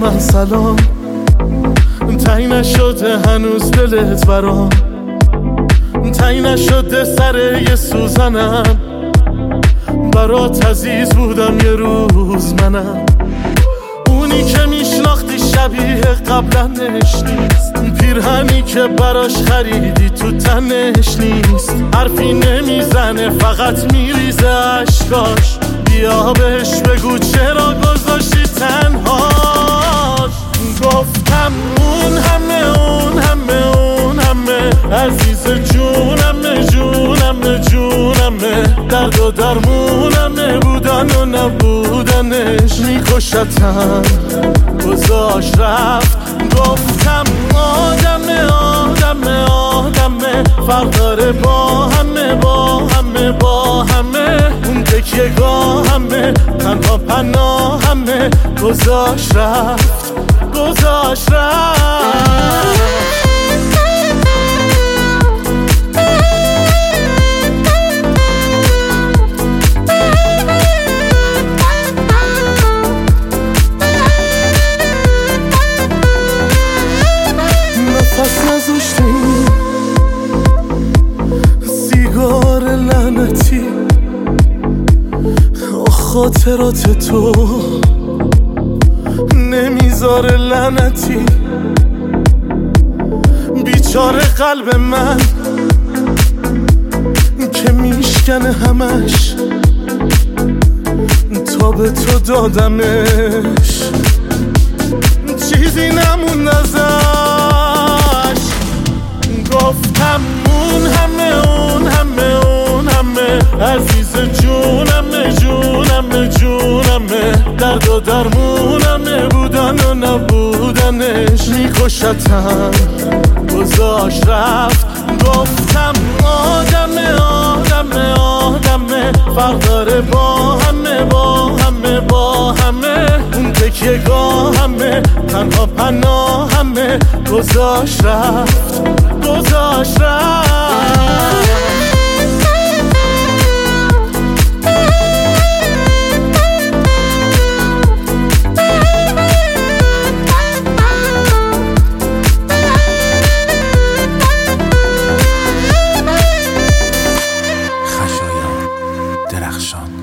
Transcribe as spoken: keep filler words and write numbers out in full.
من سلام، تایی نشده هنوز دلت برام، تایی نشده سر یه سوزنم، برات عزیز بودم یه روز منم. اونی که میشناختی شبیه قبلنش نیست، پیرهنی که براش خریدی تو تنش نیست، حرفی نمیزنه فقط میریزه عشقاش، بیا بهش بگو چرا گذاشتی تنهاش. گفتم اون همه اون همه اون همه عزیز جونمه جونمه جونمه، درد و درمونمه بودن و نبودنش، میکشتم گذاشت رفت. گفتم آدمه آدمه آدمه فرق داره با همه با همه با همه، اون تکیه گاه همه تنها پناه همه، گذاشت رفت گذاشت رفت. نفس نذاشتی سیگار لعنتی، خاطرات تو نمیذاره لعنتی، بیچاره قلب من که میشکنه همش، تا به تو دادمش چیزی نمون ازش. گفتم اون همه اون همه اون همه عزیز جونمه جونمه جونمه، درد و درمونمه بودن و نبودنش، میکشتم گذاشت رفت. گفتم آدمه آدمه آدمه فرق داره با همه با همه با همه، اون تکیه گاه همه تنها پناه همه، گذاشت رفت گذاشت رفت. درخشان